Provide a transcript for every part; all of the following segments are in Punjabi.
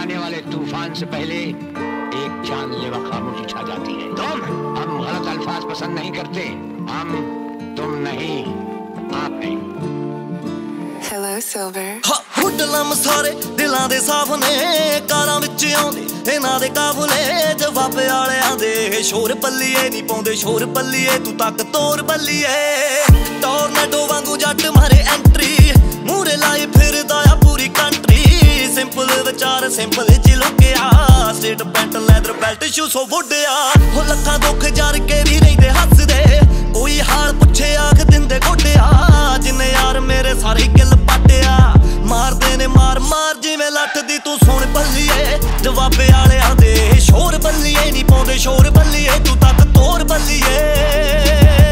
आने वाले तूफान से पहले एक जानलेवा खामोशी छा जाती है। हम गलत अल्फाज पसंद नहीं करते। हम तुम नहीं, आप हैं। Hello Silver। ਹੁੱਡਲਮ ਸਾਰੇ ਦਿਲਾਂ ਦੇ ਸਾਫ ਨੇ, ਕਾਰਾਂ ਵਿੱਚ ਆਉਂਦੇ ਇਹਨਾਂ ਦੇ ਕਾਫਲੇ, ਜਵਾਬੇ ਵਾਲਿਆਂ ਦੇ ਸ਼ੋਰ ਪੱਲੀਏ ਨਹੀਂ ਪਾਉਂਦੇ ਸ਼ੋਰ ਪੱਲੀਏ, ਤੂੰ ਤੱਕ ਤੋਰ ਬੱਲੀਏ। ਟੋਰਨੇਡੋ ਵਾਂਗੂ ਜੱਟ ਮਾਰੇ ਐਂਟਰੀ, ਮੂਰੇ ਲਾਈ ਫਿਰਦਾ ਆ ਪੂਰੀ ਕੰਟਰੀ, ਸਿੰਪਲ ਵਿਚਾਰ ਸਿੰਪਲ ਚ ਲੁਕਿਆ, state pant leather belt shoe ਸੋ ਵੁੱਡਿਆ। ਹੋ ਲੱਖਾਂ ਦੁੱਖ ਜਰ ਕੇ ਵੀ ਰਹਿੰਦੇ ਹੱਸਦੇ, ਕੋਈ ਹਾਲ ਪੁੱਛੇ ਆਖ ਦਿੰਦੇ ਗੋਡਿਆ, ਜਿੰਨੇ ਯਾਰ ਮੇਰੇ ਸਾਰੇ ਗਿੱਲ ਪਾਟਿਆ, ਮਾਰਦੇ ਨੇ ਮਾਰ ਮਾਰ ਜਿਵੇਂ ਲੱਠ ਦੀ, ਤੂੰ ਸੁਣ ਬੱਲੀਏ। ਜਵਾਬੇ ਵਾਲਿਆਂ ਦੇ ਸ਼ੋਰ ਬੱਲੀਏ ਨਹੀਂ ਪਾਉਂਦੇ ਸ਼ੋਰ ਬੱਲੀਏ, ਤੂੰ ਤੱਕ ਤੋਰ ਬੱਲੀਏ।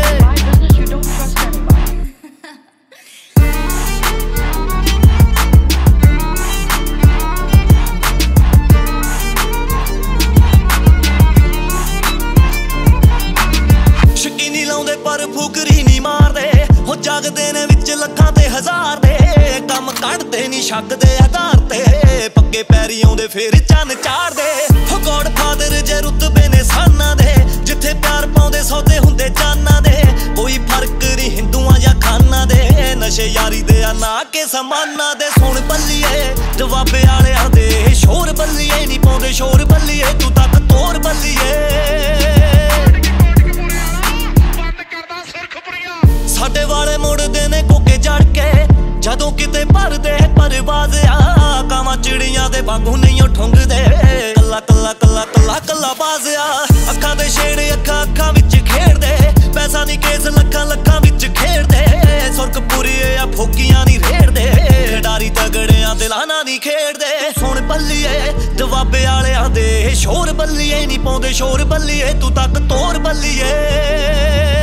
ਸ਼ਕੀਨੀ ਲਾਉਂਦੇ ਪਰ ਫੁਕਰੀ ਨਹੀਂ ਮਾਰਦੇ, ਹੋ ਜਾਗਦੇ ਨੇ ਵਿੱਚ ਲੱਖਾਂ ਤੇ ਹਜ਼ਾਰ ਦੇ, ਕੰਮ ਕੱਢਦੇ ਨਹੀਂ ਸ਼ੱਕ ਦੇ ਆਧਾਰ ਤੇ, ਪੱਕੇ ਪੈਰੀ ਆਉਂਦੇ ਫੇਰ ਚੰਨ ਚਾੜਦੇ। ਹੋ ਗੋਡ ਫਾਦਰ ਜੇ ਰੁਤਬੇ ਨੇ ਸਾਨਾਂ ਦੇ, ਜਿੱਥੇ ਪਿਆਰ ਪਾਉਂਦੇ ਸੌਦੇ ਹੁੰਦੇ ਜਾਨਾਂ ਦੇ, ਕੋਈ ਫਰਕ ਨਹੀਂ ਹਿੰਦੂਆਂ ਜਾਂ ਖਾਨਾਂ ਦੇ, ਨਸ਼ੇ ਯਾਰੀ ਦੇ ਆ ਨਾ ਕੇ ਸਮਾਨਾਂ ਦੇ। ਸੁਣ ਬੱਲੀਏ ਜਵਾਬੇ ਵਾਲਿਆਂ ਦੇ ਸ਼ੋਰ ਬੱਲੀਏ ਨਹੀਂ ਪਾਉਂਦੇ ਸ਼ੋਰ ਬੱਲੀਏ, ਤੂੰ ਤੱਕ ਤੋਰ ਬੱਲੀਏ। ਸਾਡੇ ਵਾਲੇ ਮੁੜਦੇ ਨੇ ਕੋਕੇ ਜੜ ਕੇ, ਜਦੋਂ ਕਿਤੇ ਭਰਦੇ ਪਰਵਾਜ਼ ਆ, ਕਾਵਾਂ ਚਿੜੀਆਂ ਦੇ ਵਾਂਗੂ ਨਹੀਂ ਉਹ ਠੁੰਗਦੇ, ਕੱਲਾ ਕੱਲਾ ਕੱਲਾ ਕੱਲਾ ਕੱਲਾ ਬਾਜ਼ ਆ। ਅੱਖਾਂ ਦੇ ਛੇੜੇ ਅੱਖਾਂ ਅੱਖਾਂ ਵਿੱਚ ਖੇਡਦੇ, ਪੈਸਾ ਨਹੀਂ ਕੇਸ ਲੱਖਾਂ ਲੱਖਾਂ ਵਿੱਚ ਖੇਡਦੇ, ਸੁਰਖ ਪੁਰੀਏ ਆ ਫੋਕੀਆਂ ਨਹੀਂ ਰੇੜਦੇ, ਖਿਡਾਰੀ ਤਗੜਿਆਂ ਦਿਲਾਂ ਨਾਲ ਨਹੀਂ ਖੇਡਦੇ। ਸੁਣ ਬੱਲੀਏ ਜਵਾਬੇ ਵਾਲਿਆਂ ਦੇ ਸ਼ੋਰ ਬੱਲੀਏ ਨਹੀਂ ਪਾਉਂਦੇ ਸ਼ੋਰ ਬੱਲੀਏ, ਤੂੰ ਤੱਕ ਤੋਰ ਬੱਲੀਏ।